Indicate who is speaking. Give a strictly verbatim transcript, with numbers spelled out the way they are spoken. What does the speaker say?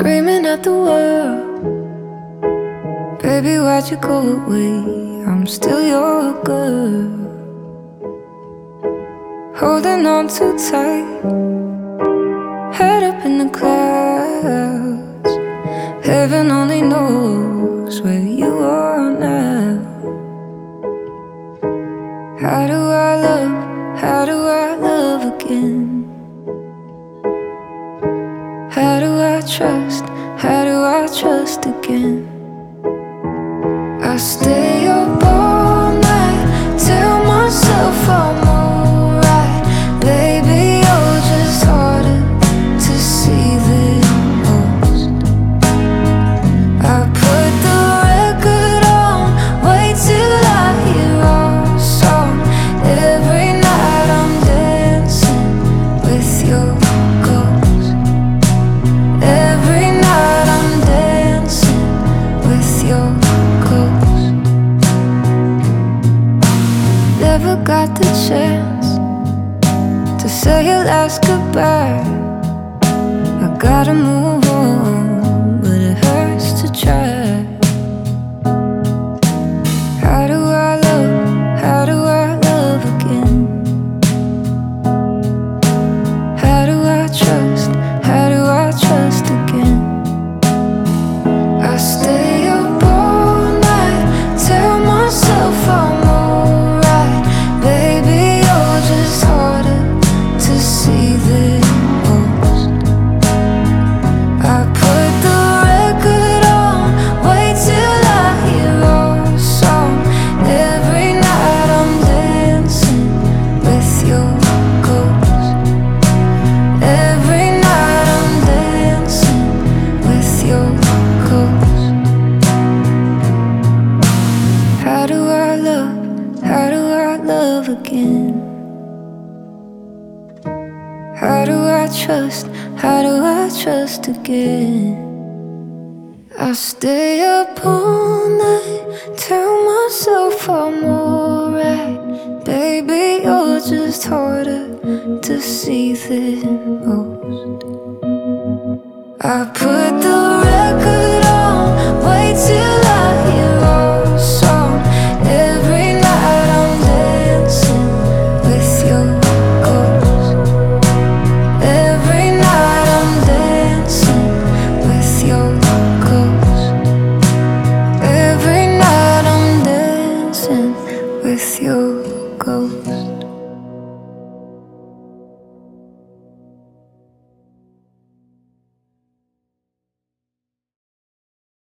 Speaker 1: screaming at the world. Baby, why'd you go away? I'm still your girl. Holding on too tight, head up in the clouds. Heaven only knows where you are now. How do I love, how do I love again? How do I trust, how do I trust again? I stay up all night, tell myself I'm alright. Baby, you're just harder to see than most. I put the record on, wait till I hear our song. Every night I'm dancing with your ghost. Every night I'm dancing with your ghost. Never got the chance to say your last goodbye. I gotta move on, but it hurts to try. How do I love, how do I love again? How do I trust, how do I trust again? I stay up all night, tell myself I'm alright. Baby, you're just harder to see than most. I put the record on, wait till I hear our song. Every night I'm dancing with your ghost. Every night I'm dancing with your ghost. How do I love, how do I love again? How do I trust, how do I trust again? I stay up all night, tell myself I'm alright. Baby, you're just harder to see than most. I put the record on, wait till I hear our song. Every night I'm dancing with your ghost. Every night I'm dancing with your ghost. Every night I'm dancing with your ghost.